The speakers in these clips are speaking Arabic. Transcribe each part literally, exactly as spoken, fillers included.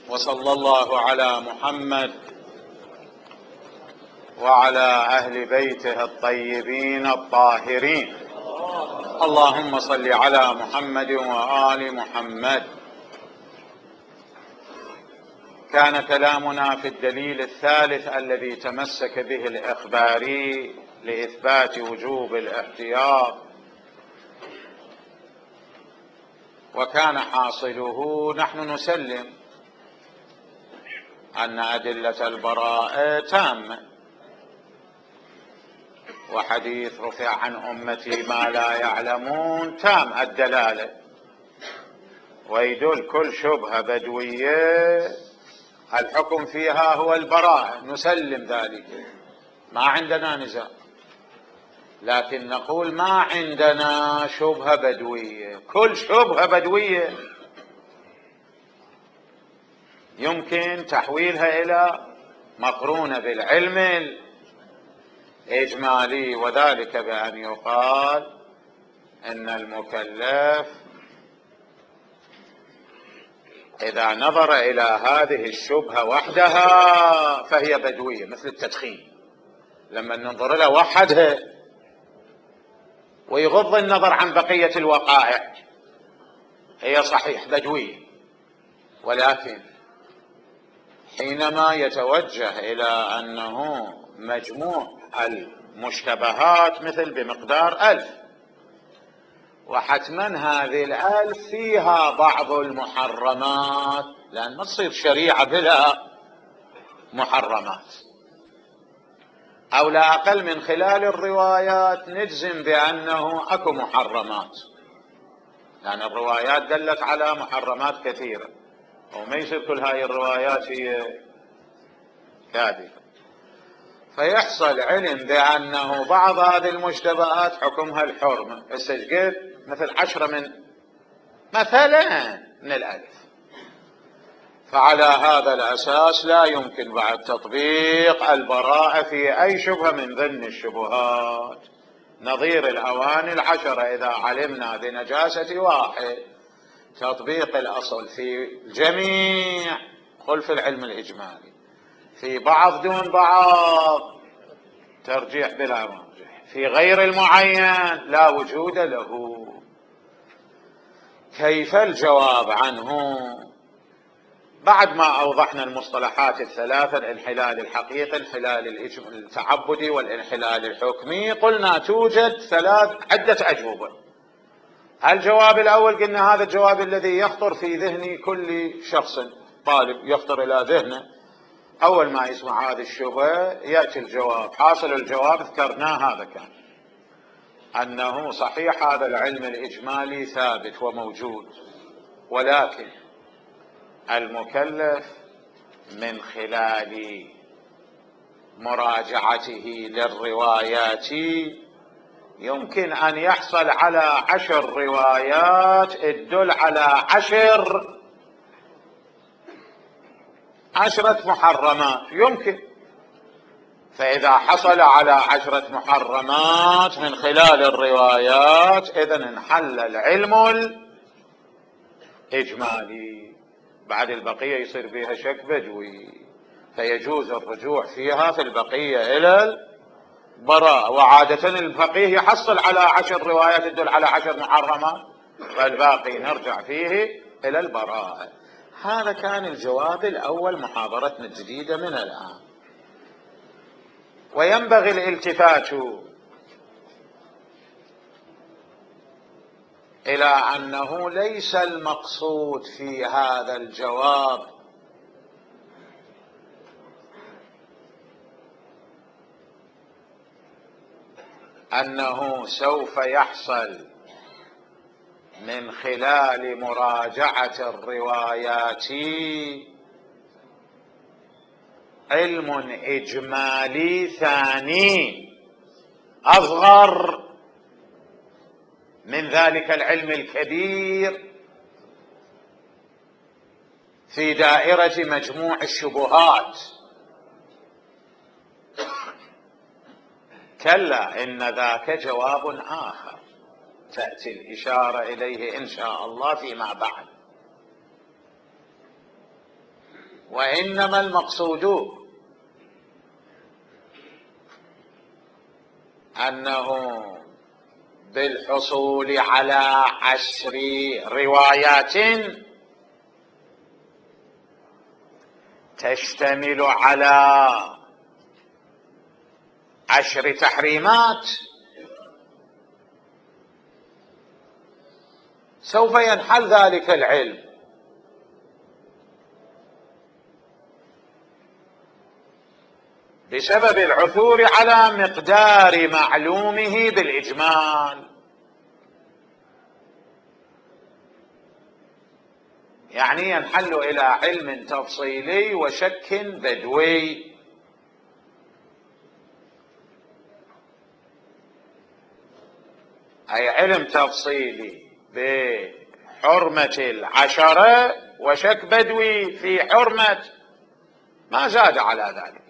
وصلى الله على محمد وعلى أهل بيته الطيبين الطاهرين. اللهم صل على محمد وآل محمد. كان كلامنا في الدليل الثالث الذي تمسك به الإخباري لإثبات وجوب الاحتياط، وكان حاصله نحن نسلم أن أدلة البراءة تامة، وحديث رفع عن أمتي ما لا يعلمون تام الدلالة، ويدل كل شبهة بدوية الحكم فيها هو البراءة، نسلم ذلك، ما عندنا نزاع. لكن نقول ما عندنا شبهة بدوية. كل شبهة بدوية يمكن تحويلها إلى مقرونة بالعلم الإجمالي، وذلك بأن يقال إن المكلف إذا نظر إلى هذه الشبهة وحدها فهي بدوية، مثل التدخين، لما ننظر لها وحدها ويغض النظر عن بقية الوقائع هي صحيح بدوية. ولكن حينما يتوجه إلى أنه مجموع المشتبهات مثل بمقدار ألف، وحتما هذه الألف فيها بعض المحرمات، لأن ما تصير شريعة بلا محرمات، أو لا أقل من خلال الروايات نجزم بأنه أكو محرمات، لأن الروايات دلت على محرمات كثيرة، وما يصير كل هاي الروايات هي كاذبة. فيحصل علم بأنه بعض هذه المشتبهات حكمها الحرمة، السجقت مثل عشرة من مثلا من الألف. فعلى هذا الأساس لا يمكن بعد تطبيق البراءة في أي شبهة من ضمن الشبهات، نظير الأواني العشرة إذا علمنا بنجاسة واحد، تطبيق الأصل في الجميع خلف العلم الإجمالي، في بعض دون بعض ترجيح بلا مرجح، في غير المعين لا وجود له. كيف الجواب عنه؟ بعد ما أوضحنا المصطلحات الثلاثة، الانحلال الحقيقي، الانحلال التعبدي، والانحلال الحكمي، قلنا توجد ثلاث عدة أجوبة. الجواب الأول قلنا هذا الجواب الذي يخطر في ذهن كل شخص طالب، يخطر إلى ذهنه أول ما يسمع هذه الشبهة يأتي الجواب. حاصل الجواب ذكرناه، هذا كان أنه صحيح هذا العلم الإجمالي ثابت وموجود، ولكن المكلف من خلال مراجعته للروايات يمكن أن يحصل على عشر روايات تدل على عشر عشرة محرمات يمكن. فإذا حصل على عشرة محرمات من خلال الروايات إذن انحل العلم الإجمالي، بعد البقية يصير فيها شك بدوي، فيجوز الرجوع فيها في البقية إلى البراءة. وعادة الفقيه يحصل على عشر روايات تدل على عشر محرمات، فالباقي نرجع فيه إلى البراءة. هذا كان الجواب الأول محاضرتنا الجديدة من الآن. وينبغي الالتفات إلى أنه ليس المقصود في هذا الجواب أنه سوف يحصل من خلال مراجعة الروايات علم إجمالي ثاني أصغر من ذلك العلم الكبير في دائرة مجموع الشبهات. كلا، إن ذاك جواب آخر تأتي الإشارة إليه إن شاء الله فيما بعد. وإنما المقصود أنه بالحصول على عشر روايات تشتمل على عشر تحريمات سوف ينحل ذلك العلم، بسبب العثور على مقدار معلومه بالإجمال. يعني ينحل إلى علم تفصيلي وشك بدوي. أي علم تفصيلي بحرمة العشرة وشك بدوي في حرمة ما زاد على ذلك.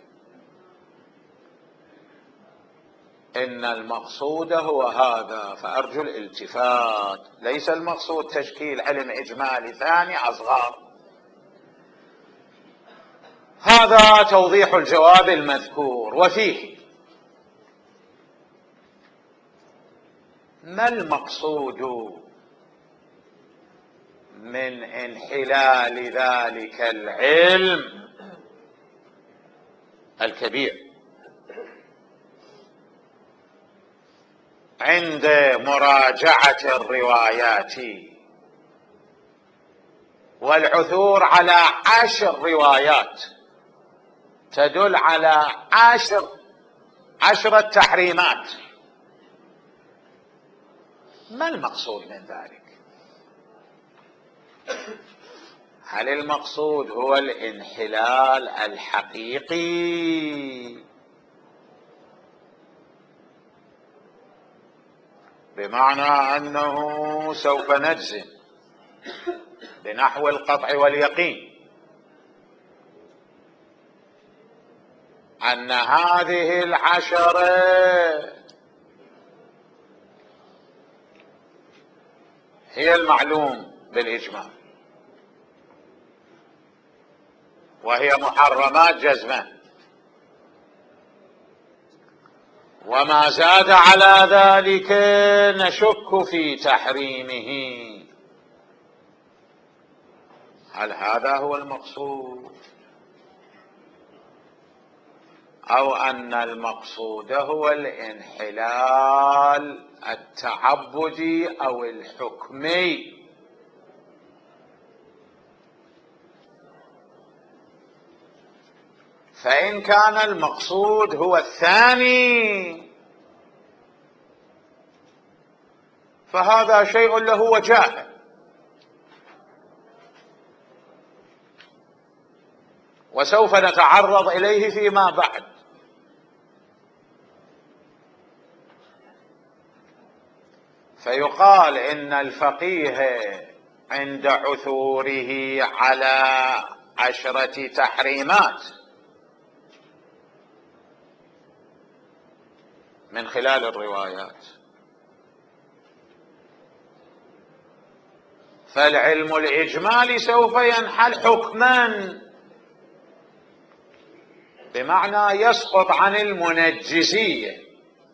إن المقصود هو هذا، فأرجو الالتفات. ليس المقصود تشكيل علم إجمالي ثاني أصغر. هذا توضيح الجواب المذكور. وفيه ما المقصود من انحلال ذلك العلم الكبير عند مراجعة الروايات والعثور على عشر روايات تدل على عشر عشرة تحريمات؟ ما المقصود من ذلك؟ هل المقصود هو الانحلال الحقيقي بمعنى أنه سوف نجزم بنحو القطع واليقين أن هذه العشرة هي المعلوم بالإجماع وهي محرمات جزما، وما زاد على ذلك نشك في تحريمه؟ هل هذا هو المقصود، أو أن المقصود هو الانحلال التعبدي أو الحكمي؟ فإن كان المقصود هو الثاني فهذا شيء له وجاهه، وسوف نتعرض إليه فيما بعد. فيقال إن الفقيه عند عثوره على عشرة تحريمات من خلال الروايات، فالعلم الإجمالي سوف ينحل حكما، بمعنى يسقط عن المنجزية،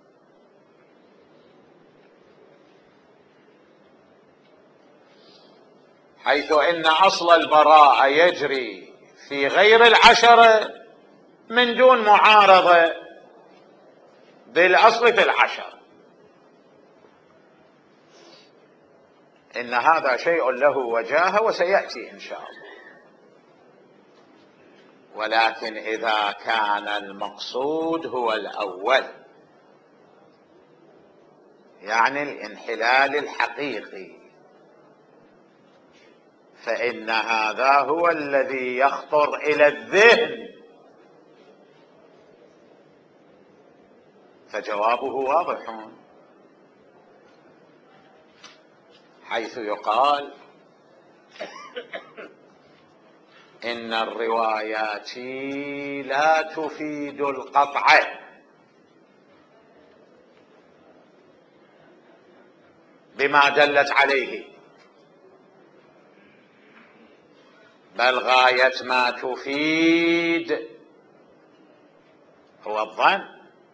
حيث إن أصل البراءة يجري في غير العشرة من دون معارضة بالأصل في العشرة. إن هذا شيء له وجاهة وسيأتي إن شاء الله. ولكن إذا كان المقصود هو الأول، يعني الانحلال الحقيقي، فإن هذا هو الذي يخطر إلى الذهن، فجوابه واضح، حيث يقال إن الروايات لا تفيد القطع بما دلت عليه، بل غاية ما تفيد هو الظن.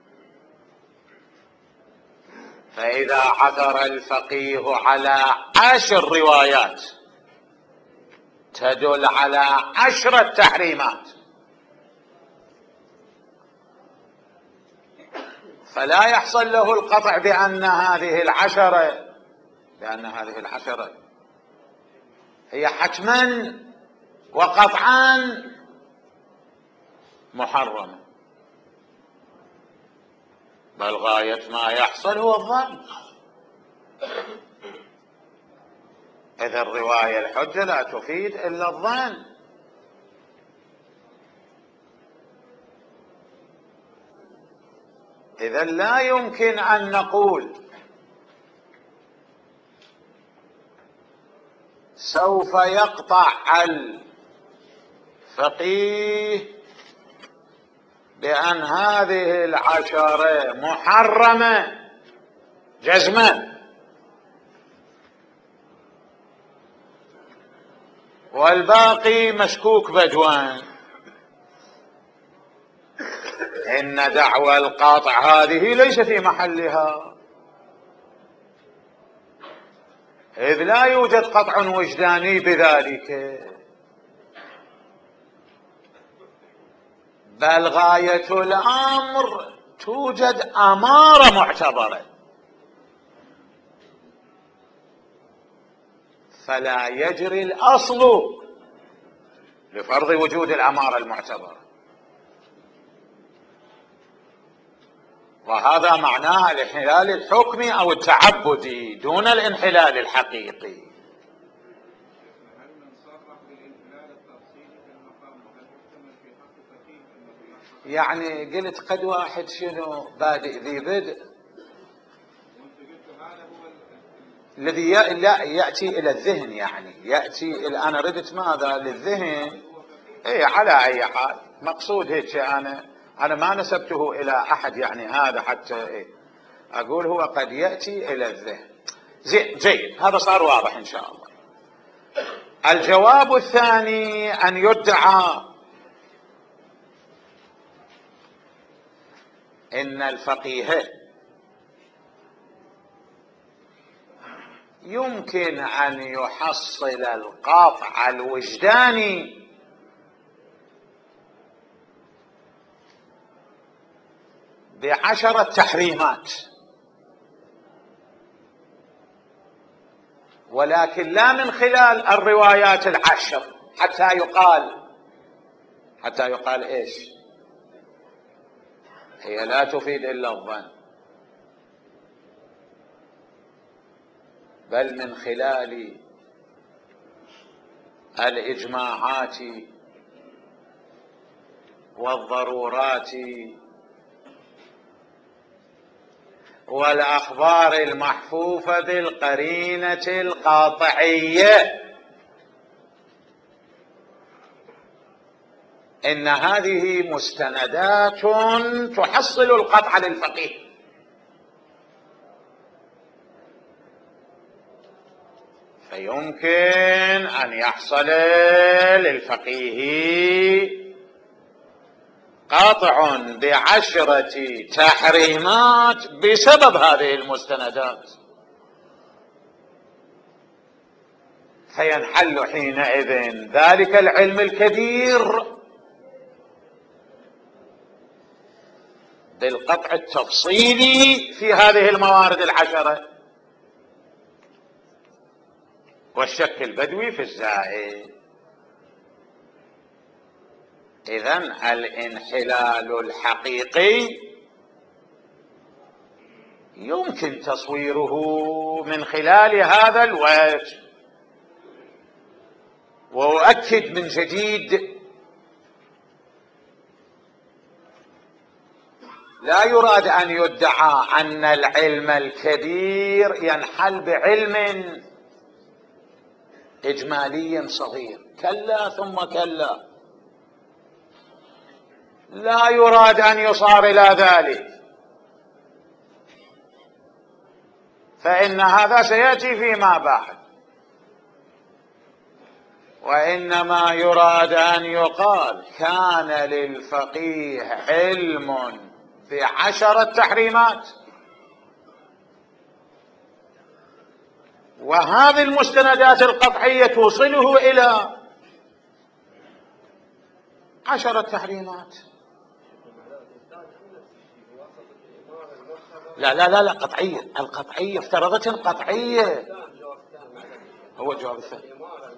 فإذا عثر الفقيه على عشر روايات تدل على عشرة تحريمات، فلا يحصل له القطع بأن هذه العشرة بأن هذه العشرة هي حتما وقطعا محرمة، بل غاية ما يحصل هو الظن. إذا الرواية الحجة لا تفيد إلا الظن. إذا لا يمكن أن نقول سوف يقطع الفقيه بأن هذه العشرة محرمة جزما، والباقي مشكوك بدوان. إن دعوى القاطع هذه ليس في محلها، إذ لا يوجد قطع وجداني بذلك، بل غاية الأمر توجد أمارة معتبرة، فلا يجري الأصل لفرض وجود الأمارة المعتبرة، وهذا معناها الانحلال الحكمي أو التعبدي دون الانحلال الحقيقي. يعني قلت قد واحد شنو بادئ ذي بدء الذي لا يأتي إلى الذهن، يعني يأتي إلى أنا ردت ماذا للذهن. إيه على أي حال مقصود هيك، أنا أنا ما نسبته إلى أحد يعني هذا حتى إيه أقول هو قد يأتي إلى الذهن. زين جيد، هذا صار واضح إن شاء الله. الجواب الثاني أن يدعى إن الفقيه يمكن أن يحصل القطع الوجداني بعشرة تحريمات، ولكن لا من خلال الروايات العشر، حتى يقال حتى يقال إيش؟ هي لا تفيد إلا الظن، بل من خلال الإجماعات والضرورات والأخبار المحفوفة بالقرينة القاطعية إن هذه مستندات تحصل القطع للفقيه. فيمكن أن يحصل للفقيه قاطع بعشرة تحريمات بسبب هذه المستندات، فينحل حينئذ ذلك العلم الكبير بالقطع التفصيلي في هذه الموارد العشرة، والشك البدوي في الزائد. إذن الانحلال الحقيقي يمكن تصويره من خلال هذا الوجه. وأؤكد من جديد لا يراد أن يدعى أن العلم الكبير ينحل بعلم إجمالي صغير، كلا ثم كلا، لا يراد أن يصار إلى ذلك، فإن هذا سيأتي فيما بعد. وإنما يراد أن يقال كان للفقيه علم بعشرة تحريمات، وهذه المستندات القطعية توصله إلى عشرة تحريمات. لا لا لا لا قطعية، القطعية افترضت القطعية. هو الجواب الثاني.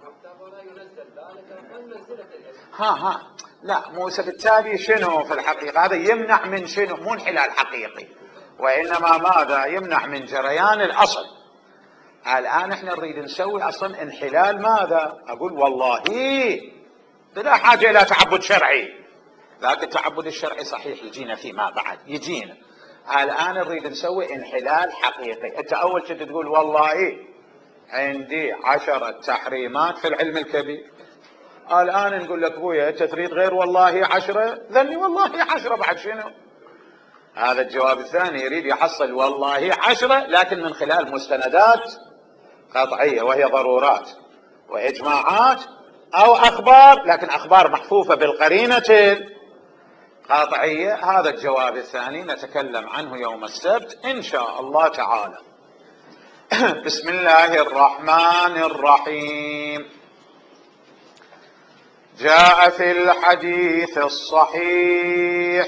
ها ها لا موسى بالتالي شنو في الحقيقة؟ هذا يمنع من شنو؟ مو انحلال حقيقي، وإنما ماذا؟ يمنع من جريان الأصل. الآن احنا نريد نسوي أصلا انحلال ماذا؟ أقول والله بلا حاجة إلى تعبد شرعي، لكن التعبد الشرعي صحيح يجينا فيما بعد يجينا. الآن نريد نسوي انحلال حقيقي. أنت أول كنت تقول والله عندي عشرة تحريمات في العلم الكبير، الآن نقول لك أبويا أنت تريد غير والله عشرة، ذني والله عشرة بعد شنو؟ هذا الجواب الثاني يريد يحصل والله عشرة لكن من خلال مستندات قطعية، وهي ضرورات وإجماعات أو أخبار، لكن أخبار محفوفة بالقرينة القطعية. هذا الجواب الثاني نتكلم عنه يوم السبت إن شاء الله تعالى. بسم الله الرحمن الرحيم. جاء في الحديث الصحيح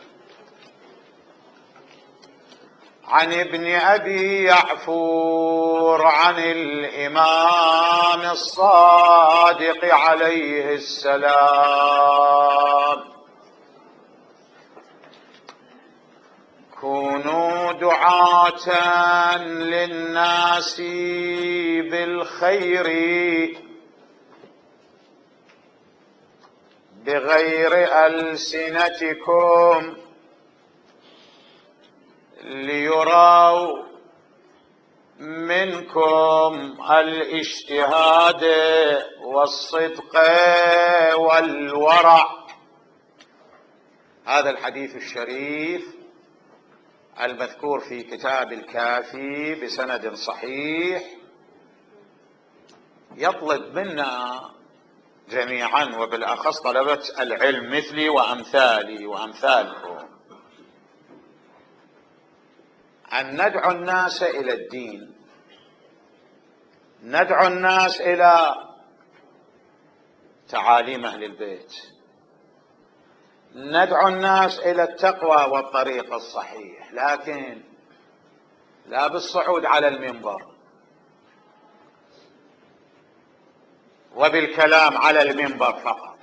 عن ابن أبي يعفور عن الإمام الصادق عليه السلام: كونوا دعاة للناس بالخير بغير ألسنتكم ليروا منكم الاجتهاد والصدق والورع. هذا الحديث الشريف المذكور في كتاب الكافي بسند صحيح يطلب منا جميعا، وبالأخص طلبة العلم مثلي وأمثالي وأمثالكم، أن ندعو الناس إلى الدين، ندعو الناس إلى تعاليم أهل البيت، ندعو الناس إلى التقوى والطريق الصحيح، لكن لا بالصعود على المنبر وبالكلام على المنبر فقط،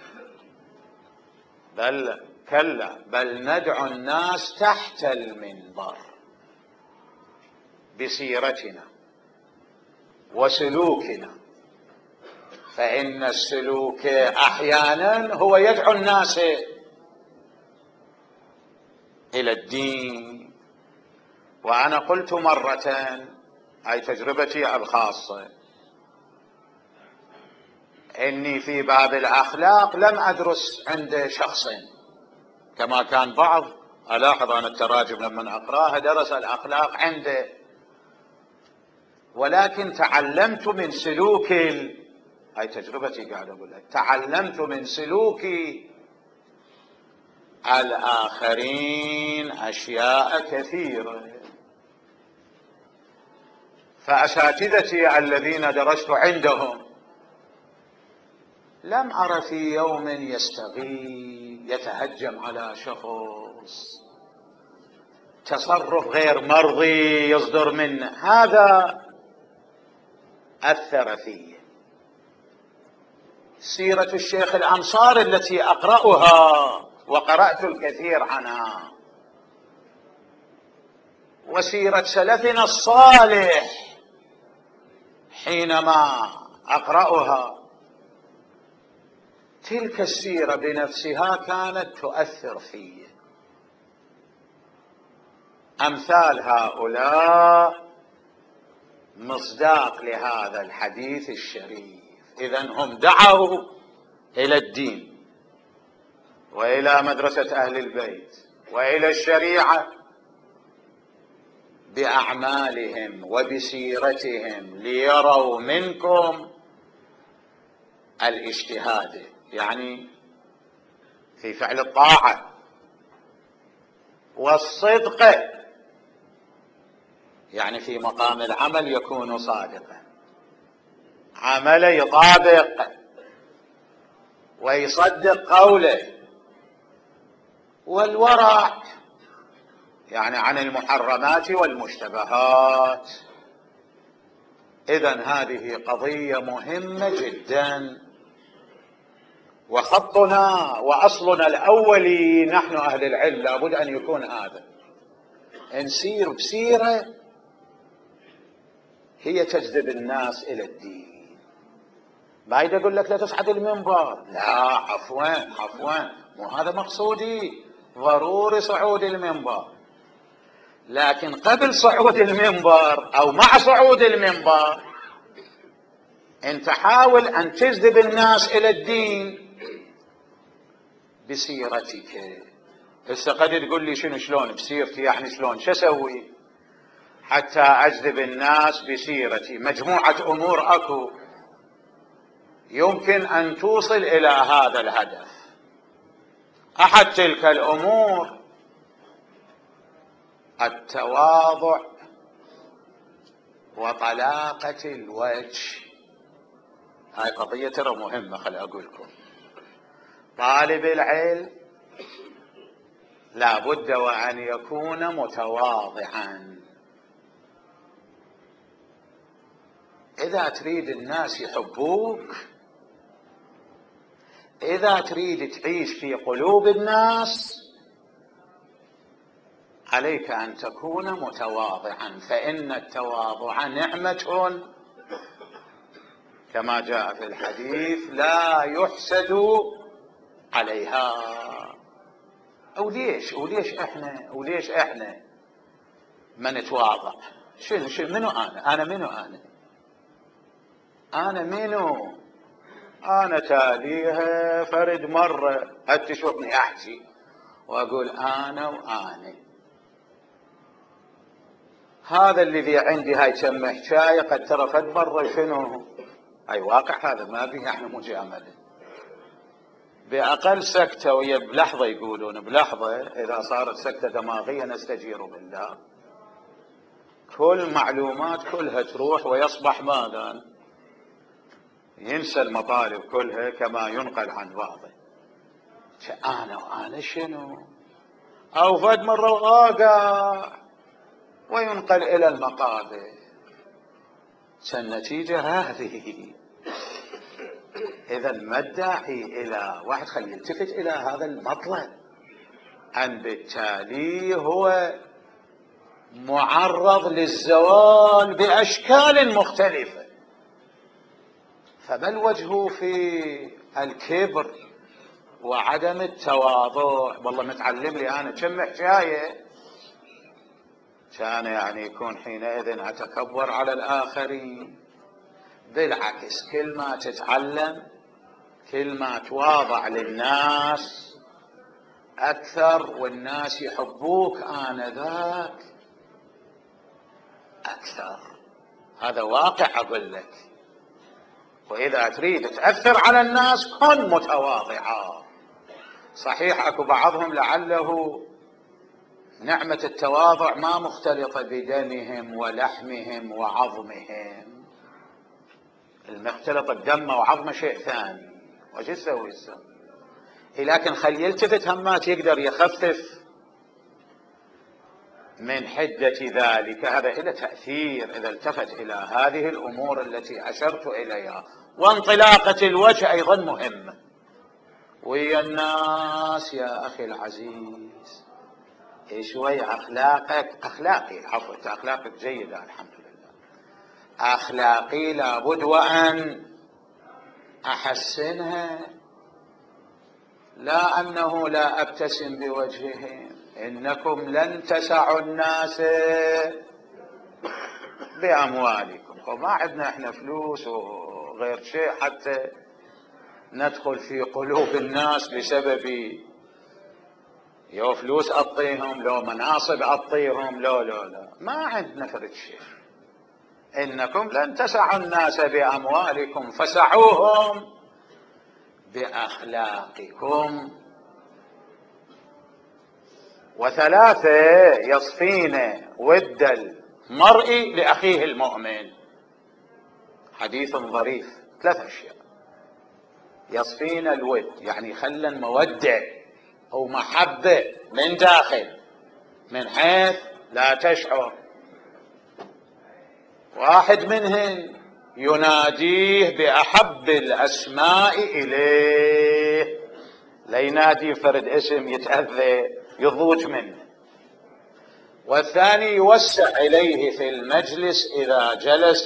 بل كلا، بل ندعو الناس تحت المنبر بسيرتنا وسلوكنا، فإن السلوك أحيانا هو يدعو الناس إلى الدين. وأنا قلت مرة، أي تجربتي الخاصة، إني في باب الأخلاق لم أدرس عند شخص كما كان بعض، ألاحظ أن التراجم لما أقرأها درس الأخلاق عنده، ولكن تعلمت من سلوك، هاي تجربتي قاعد أقول لك، تعلمت من سلوك الآخرين أشياء كثيرة. فأساتذتي الذين درست عندهم لم أر في يوم يستغيث يتهجم على شخص، تصرف غير مرضي يصدر منه، هذا أثر فيه. سيرة الشيخ الأنصاري التي أقرأها وقرأت الكثير عنها، وسيرة سلفنا الصالح حينما أقرأها، تلك السيرة بنفسها كانت تؤثر في أمثال هؤلاء، مصداق لهذا الحديث الشريف. إذن هم دعوا إلى الدين وإلى مدرسة أهل البيت وإلى الشريعة بأعمالهم وبسيرتهم ليروا منكم الاجتهاد يعني في فعل الطاعة، والصدق يعني في مقام العمل يكون صادقا، عمله يطابق ويصدق قوله. والورع يعني عن المحرمات والمشتبهات. إذن هذه قضية مهمة جدا، وخطنا وأصلنا الأولي نحن أهل العلم لابد أن يكون هذا، نسير بسيرة هي تجذب الناس إلى الدين. ما يقول لك لا تصعد المنبر، لا عفوا عفوا مو هذا مقصودي، ضروري صعود المنبر، لكن قبل صعود المنبر أو مع صعود المنبر أنت حاول أن تجذب الناس إلى الدين بسيرتك. هسه قد تقول لي شنو شلون بسيرتي، يعني شلون شو اسوي حتى اجذب الناس بسيرتي؟ مجموعة امور اكو يمكن ان توصل الى هذا الهدف. احد تلك الامور التواضع وطلاقة الوجه. هاي قضية ترى مهمة، خل اقول لكم. طالب العلم لا بد وأن يكون متواضعا. إذا تريد الناس يحبوك، إذا تريد تعيش في قلوب الناس، عليك أن تكون متواضعا، فإن التواضع نعمة كما جاء في الحديث لا يحسد عليها. أو ليش وليش إحنا وليش إحنا ما نتواضع؟ شنو شنو منو أنا أنا منو أنا أنا منو أنا تاليها فرد مرة هل تشوفني أحكي وأقول أنا وأنا. هذا الذي عندي هاي كم حكاية قد ترى فد مرة شنو أي واقع، هذا ما فيه احنا مجاملة. بأقل سكتة ويا بلحظة يقولون بلحظة، إذا صارت سكتة دماغية نستجير بالله، كل معلومات كلها تروح ويصبح ماذا؟ ينسى المطالب كلها كما ينقل عن بعضه. أنا وأنا شنو؟ أو فد مرة واقع وينقل إلى المقابر. النتيجة هذه. إذا ما الداعي إلى واحد خلي يلتفت إلى هذا المطلب، أن بالتالي هو معرض للزوال بأشكال مختلفة. فما الوجه في الكبر وعدم التواضع؟ والله متعلم لي أنا كم حكاية كان يعني يكون حينئذ أتكبر على الآخرين. بالعكس، كل ما تتعلم كل ما تواضع للناس أكثر، والناس يحبوك آنذاك أكثر. هذا واقع أقول لك. وإذا تريد تأثر على الناس كن متواضعا. صحيح أكو بعضهم لعله نعمة التواضع ما مختلطة بدمهم ولحمهم وعظمهم، المختلطة بدمه وعظمه شيء ثاني، وش يسوي السوي؟ لكن خل يلتفت همات يقدر يخفف من حدة ذلك. هذا إلى تأثير إذا التفت إلى هذه الأمور التي أشرت إليها. وانطلاقة الوجه أيضا مهمة ويا الناس يا أخي العزيز. شوي أخلاقك أخلاقي عفوا أخلاقك جيدة الحمد لله، أخلاقي لابد وأن أحسنها. لا أنه لا أبتسم بوجههم، إنكم لن تسعوا الناس بأموالكم. وما عندنا إحنا فلوس وغير شيء حتى ندخل في قلوب الناس بسبب يو فلوس أعطيهم لو مناصب أعطيهم لو لو لا ما عندنا فرد شيء. إنكم لن تسعوا الناس بأموالكم فسعوهم بأخلاقكم. وثلاثة يصفين ود المرء لأخيه المؤمن. حديث ظريف، ثلاث أشياء يصفين الود، يعني خلى المودة أو محبة من داخل من حيث لا تشعر. واحد منهن يناديه بأحب الأسماء إليه، لا ينادي فرد اسم يتأذى يضوج منه. والثاني يوسع إليه في المجلس إذا جلس،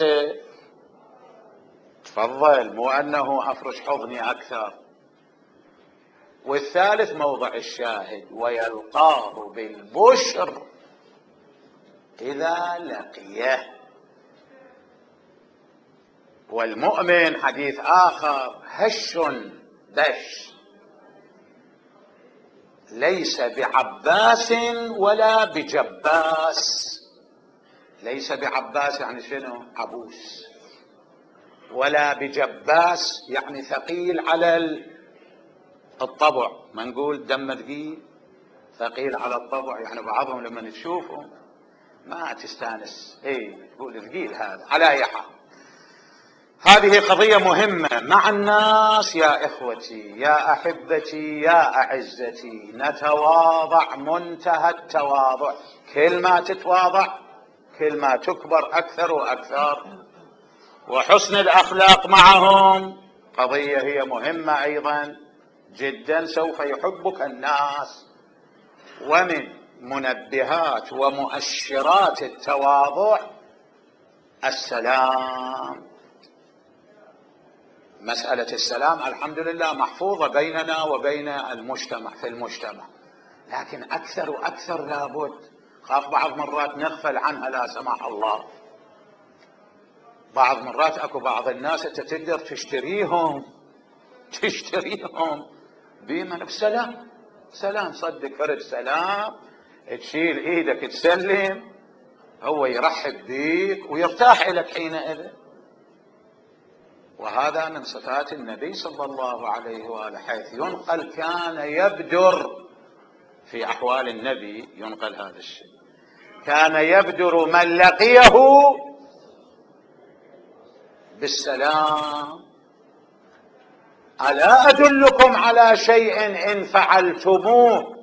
تفضل، مو أنه أفرش حضني أكثر. والثالث موضع الشاهد، ويلقاه بالبشر إذا لقيه. والمؤمن حديث آخر هش دش، ليس بعباس ولا بجباس. ليس بعباس يعني شنو؟ عبوس. ولا بجباس يعني ثقيل على الطبع، ما نقول دم ثقيل، ثقيل على الطبع، يعني بعضهم لما تشوفهم ما تستانس، اي تقول ثقيل هذا. على اي حال هذه قضية مهمة مع الناس. يا إخوتي، يا أحبتي، يا أعزتي، نتواضع منتهى التواضع. كل ما تتواضع كل ما تكبر أكثر وأكثر. وحسن الأخلاق معهم قضية هي مهمة أيضا جدا، سوف يحبك الناس. ومن منبهات ومؤشرات التواضع السلام. مسألة السلام الحمد لله محفوظة بيننا وبين المجتمع في المجتمع، لكن أكثر وأكثر لابد. خاف بعض مرات نغفل عنها لا سمح الله. بعض مرات اكو بعض الناس انت تقدر تشتريهم تشتريهم بمن بسلام. سلام، صدق فرد سلام، تشيل ايدك تسلم، هو يرحب بيك ويرتاح لك حينئذ. وهذا من صفات النبي صلى الله عليه وآله، حيث ينقل كان يبدر في أحوال النبي، ينقل هذا الشيء، كان يبدر من لقيه بالسلام. ألا أدلكم على شيء إن فعلتموه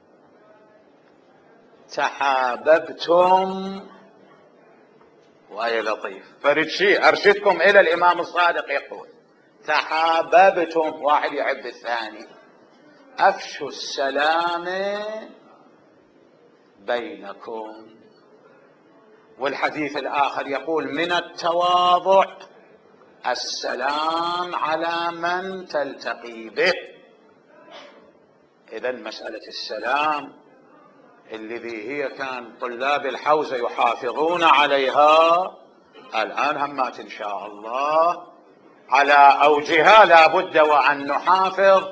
تحاببتم؟ وهي لطيف، فرد شيء أرشدكم إلى الإمام الصادق يقول تحاببتم، واحد يحب الثاني. أفشوا السلام بينكم. والحديث الآخر يقول من التواضع السلام على من تلتقي به. إذن مسألة السلام الذي هي كان طلاب الحوزة يحافظون عليها، الآن همات إن شاء الله على أوجها لا بد وأن نحافظ.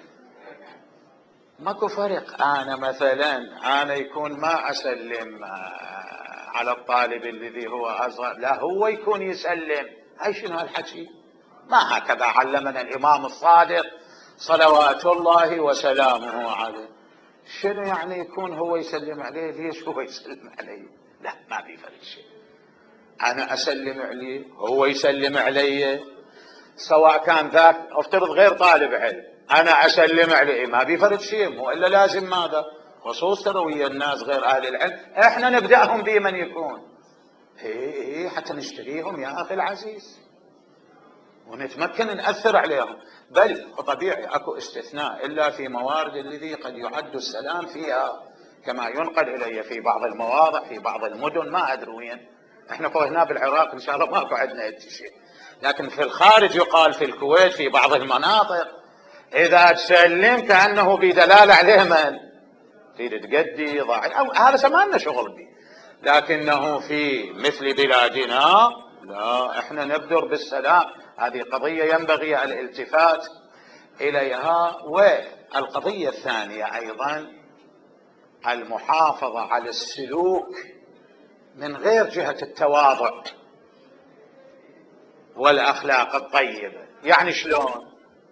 ماكو فرق. أنا مثلا أنا يكون ما أسلم على الطالب الذي هو أصغر، لا هو يكون يسلم. هاي شنو هالحكي؟ ما هكذا علمنا الإمام الصادق صلوات الله وسلامه عليه. شنو يعني يكون هو يسلم عليه؟ ليش هو يسلم عليه؟ لا، ما في فرق شيء. أنا أسلم عليه، هو يسلم علي، سواء كان ذاك افترض غير طالب علم، أنا أسلم عليه، ما في فرق شيء. مو إلا لازم ماذا؟ خصوصا ويا الناس غير أهل العلم إحنا نبدأهم بمن يكون هي حتى نشتريهم يا أخي العزيز ونتمكن نأثر عليهم. بل طبيعي اكو استثناء الا في موارد الذي قد يعد السلام فيها، كما ينقل الي في بعض المواضع في بعض المدن، ما ادري وين. احنا هنا بالعراق ان شاء الله ماكو عندنا هيك شيء، لكن في الخارج يقال في الكويت في بعض المناطق اذا تسلم كانه بدلاله عليه من تريد تقدي ضاعي، او هذا ما لنا شغل به. لكنه في مثل بلادنا لا، احنا نبدر بالسلام. هذه قضية ينبغي الالتفات إليها. والقضية الثانية أيضا المحافظة على السلوك من غير جهة التواضع والأخلاق الطيبة. يعني شلون؟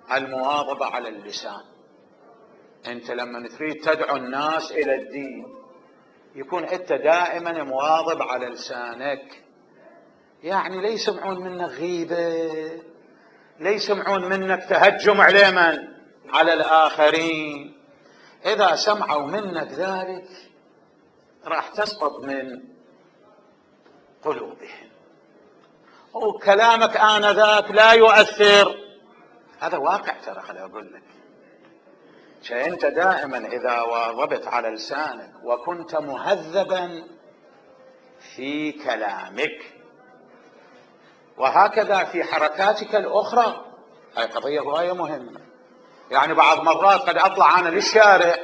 المواظبة على اللسان. أنت لما تريد تدعو الناس إلى الدين يكون أنت دائما مواظب على لسانك، يعني لا يسمعون منك غيبة، لا يسمعون منك تهجم على من؟ على الآخرين. إذا سمعوا منك ذلك راح تسقط من قلوبهم، وكلامك آنذاك لا يؤثر. هذا واقع ترى، خليني أقول لك. فأنت دائما إذا واظبت على لسانك وكنت مهذبا في كلامك وهكذا في حركاتك الأخرى، هذه قضية غاية مهمة. يعني بعض مرات قد أطلع أنا للشارع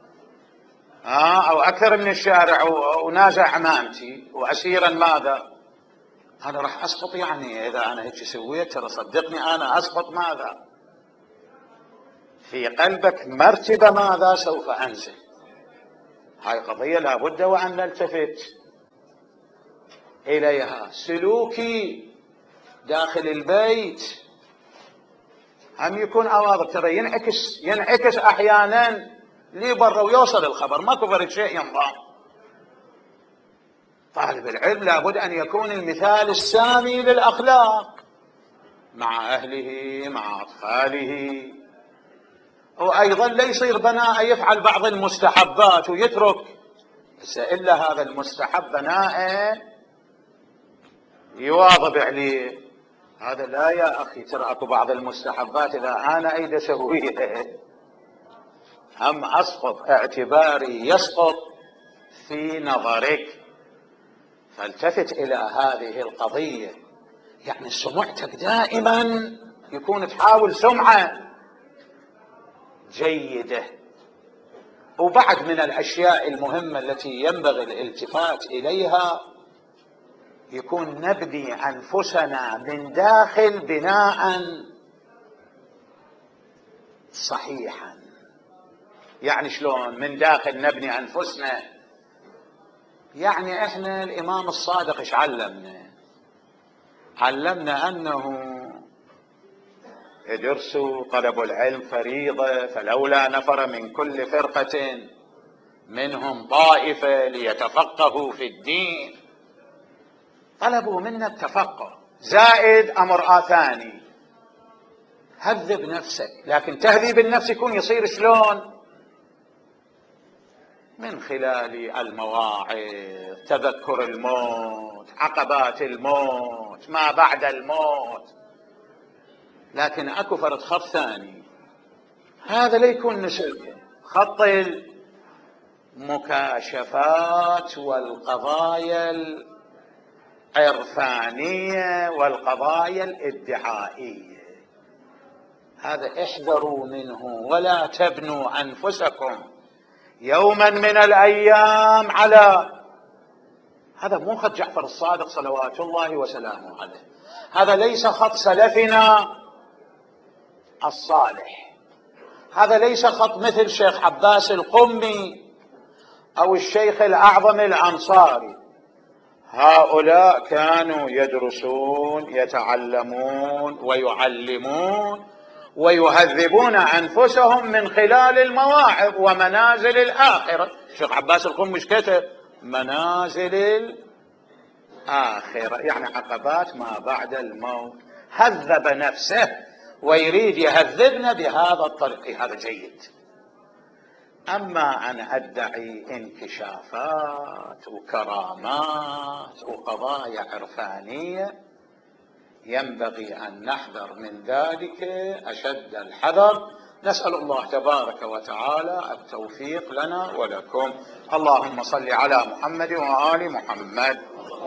أو أكثر من الشارع ونازع عمامتي وأسيرا ماذا؟ أنا راح أسقط. يعني إذا أنا هيك سويت ترى صدقني أنا أسقط. ماذا في قلبك؟ مرتبة ماذا سوف أنزل. هاي قضية لابد وأن نلتفت إليها. سلوكي داخل البيت هم يكون أواضح، ترى ينعكس ينعكس أحيانا لي برا ويوصل الخبر، ماكو فرق شيء ينضام. طالب العلم لابد أن يكون المثال السامي للأخلاق مع أهله مع أطفاله، وأيضا لا يصير بناء يفعل بعض المستحبات ويترك، بس إلا هذا المستحب بناء يواظب عليه. هذا لا يا أخي، ترى أكو بعض المستحبات إذا أنا أيد أسويها هم أسقط، اعتباري يسقط في نظرك. فالتفت إلى هذه القضية. يعني سمعتك دائما يكون تحاول سمعة جيدة. وبعد من الأشياء المهمة التي ينبغي الالتفات إليها يكون نبني أنفسنا من داخل بناء صحيحا. يعني شلون من داخل نبني أنفسنا؟ يعني إحنا الإمام الصادق إيش علمنا؟ علمنا أنه درسوا طلب العلم فريضة، فلولا نفر من كل فرقة منهم طائفة ليتفقهوا في الدين. طلبوا منا التفقه، زائد أمر ثاني، هذب نفسك. لكن تهذيب النفس يكون يصير شلون؟ من خلال المواعظ، تذكر الموت، عقبات الموت، ما بعد الموت. لكن اكو فرد خط ثاني، هذا لا يكون نسلكه، خط المكاشفات والقضايا العرفانية والقضايا الادعائية. هذا احذروا منه، ولا تبنوا أنفسكم يوما من الأيام على هذا. مو خط جعفر الصادق صلوات الله وسلامه عليه، هذا ليس خط سلفنا الصالح، هذا ليس خط مثل شيخ عباس القمي أو الشيخ الأعظم الأنصاري. هؤلاء كانوا يدرسون يتعلمون ويعلمون ويهذبون أنفسهم من خلال المواعظ ومنازل الآخرة. الشيخ عباس القمي مش كتب منازل الآخرة، يعني عقبات ما بعد الموت. هذب نفسه ويريد يهذبنا بهذا الطريق، هذا جيد. أما أن أدعي انكشافات وكرامات وقضايا عرفانية ينبغي أن نحذر من ذلك أشد الحذر. نسأل الله تبارك وتعالى التوفيق لنا ولكم. اللهم صل على محمد وآل محمد.